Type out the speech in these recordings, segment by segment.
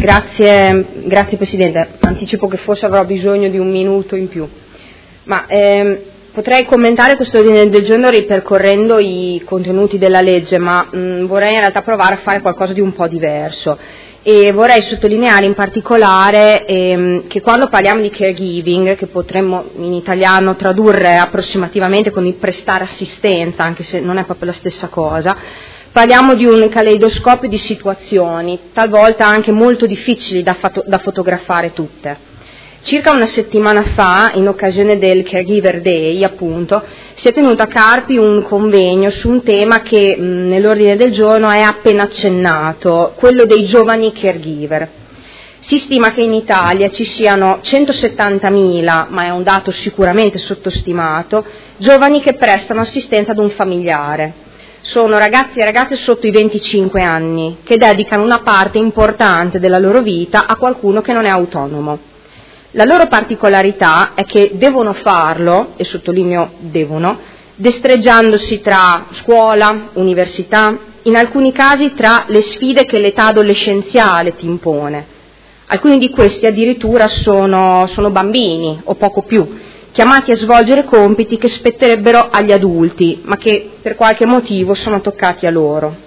Grazie Presidente. Anticipo che forse avrò bisogno di un minuto in più. Potrei commentare questo ordine del giorno ripercorrendo i contenuti della legge, ma vorrei in realtà provare a fare qualcosa di un po' diverso. E vorrei sottolineare in particolare che quando parliamo di caregiving, che potremmo in italiano tradurre approssimativamente con il prestare assistenza, anche se non è proprio la stessa cosa, parliamo di un caleidoscopio di situazioni, talvolta anche molto difficili da fotografare tutte. Circa una settimana fa, in occasione del Caregiver Day, appunto, si è tenuto a Carpi un convegno su un tema che nell'ordine del giorno è appena accennato, quello dei giovani caregiver. Si stima che in Italia ci siano 170.000, ma è un dato sicuramente sottostimato, giovani che prestano assistenza ad un familiare. Sono ragazzi e ragazze sotto i 25 anni che dedicano una parte importante della loro vita a qualcuno che non è autonomo. La loro particolarità è che devono farlo, e sottolineo devono, destreggiandosi tra scuola, università, in alcuni casi tra le sfide che l'età adolescenziale ti impone. Alcuni di questi addirittura sono bambini o poco più, chiamati a svolgere compiti che spetterebbero agli adulti, ma che per qualche motivo sono toccati a loro.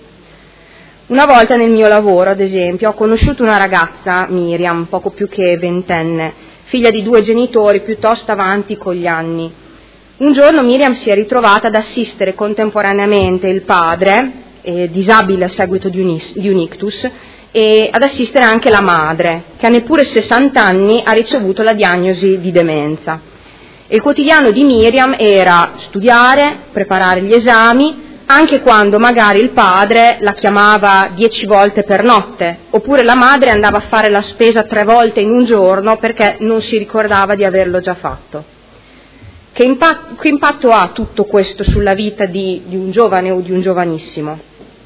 Una volta nel mio lavoro, ad esempio, ho conosciuto una ragazza, Miriam, poco più che ventenne, figlia di 2 genitori piuttosto avanti con gli anni. Un giorno Miriam si è ritrovata ad assistere contemporaneamente il padre, disabile a seguito di un ictus, e ad assistere anche la madre, che a neppure 60 anni ha ricevuto la diagnosi di demenza. E il quotidiano di Miriam era studiare, preparare gli esami, anche quando magari il padre la chiamava 10 volte per notte, oppure la madre andava a fare la spesa 3 volte in un giorno perché non si ricordava di averlo già fatto. Che impatto ha tutto questo sulla vita di un giovane o di un giovanissimo?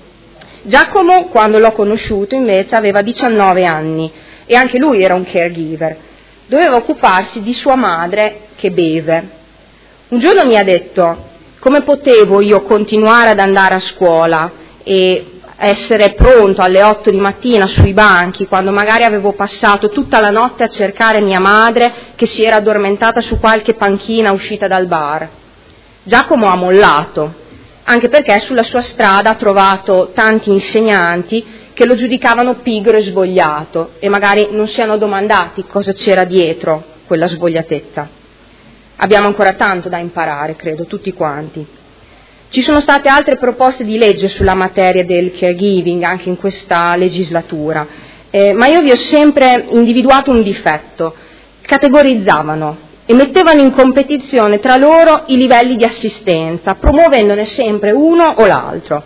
Giacomo, quando l'ho conosciuto, invece, aveva 19 anni e anche lui era un caregiver. Doveva occuparsi di sua madre che beve. Un giorno mi ha detto: come potevo io continuare ad andare a scuola e essere pronto alle 8 di mattina sui banchi quando magari avevo passato tutta la notte a cercare mia madre che si era addormentata su qualche panchina uscita dal bar? Giacomo ha mollato, anche perché sulla sua strada ha trovato tanti insegnanti che lo giudicavano pigro e svogliato e magari non si erano domandati cosa c'era dietro quella svogliatezza. Abbiamo ancora tanto da imparare, credo, tutti quanti. Ci sono state altre proposte di legge sulla materia del caregiving anche in questa legislatura, ma io vi ho sempre individuato un difetto: categorizzavano e mettevano in competizione tra loro i livelli di assistenza, promuovendone sempre uno o l'altro.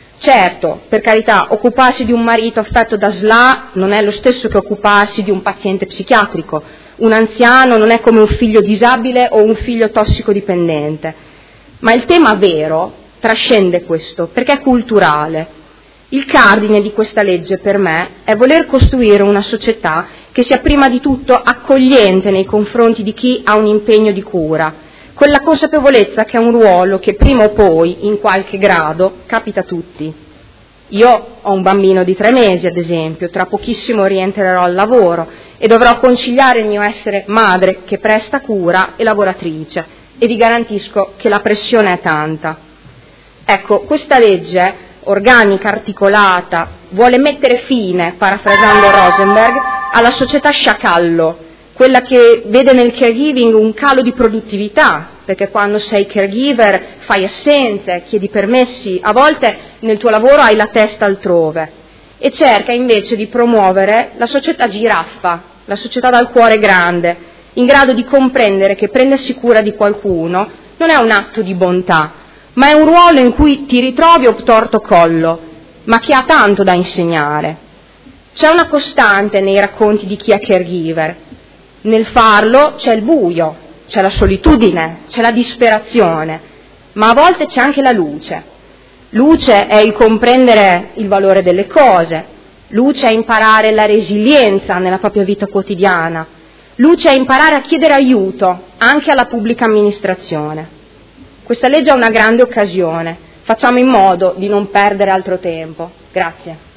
Certo, per carità, occuparsi di un marito affetto da SLA non è lo stesso che occuparsi di un paziente psichiatrico. Un anziano non è come un figlio disabile o un figlio tossicodipendente. Ma il tema vero trascende questo, perché è culturale. Il cardine di questa legge per me è voler costruire una società che sia prima di tutto accogliente nei confronti di chi ha un impegno di cura, quella consapevolezza che è un ruolo che prima o poi, in qualche grado, capita a tutti. Io ho un bambino di 3 mesi, ad esempio, tra pochissimo rientrerò al lavoro e dovrò conciliare il mio essere madre che presta cura e lavoratrice, e vi garantisco che la pressione è tanta. Ecco, questa legge organica, articolata, vuole mettere fine, parafrasando Rosenberg, alla società sciacallo, quella che vede nel caregiving un calo di produttività, perché quando sei caregiver fai assenze, chiedi permessi, a volte nel tuo lavoro hai la testa altrove, e cerca invece di promuovere la società giraffa, la società dal cuore grande, in grado di comprendere che prendersi cura di qualcuno non è un atto di bontà, ma è un ruolo in cui ti ritrovi obtorto collo, ma che ha tanto da insegnare. C'è una costante nei racconti di chi è caregiver. Nel farlo c'è il buio, c'è la solitudine, c'è la disperazione, ma a volte c'è anche la luce. Luce è il comprendere il valore delle cose, luce è imparare la resilienza nella propria vita quotidiana, luce è imparare a chiedere aiuto anche alla pubblica amministrazione. Questa legge è una grande occasione, facciamo in modo di non perdere altro tempo. Grazie.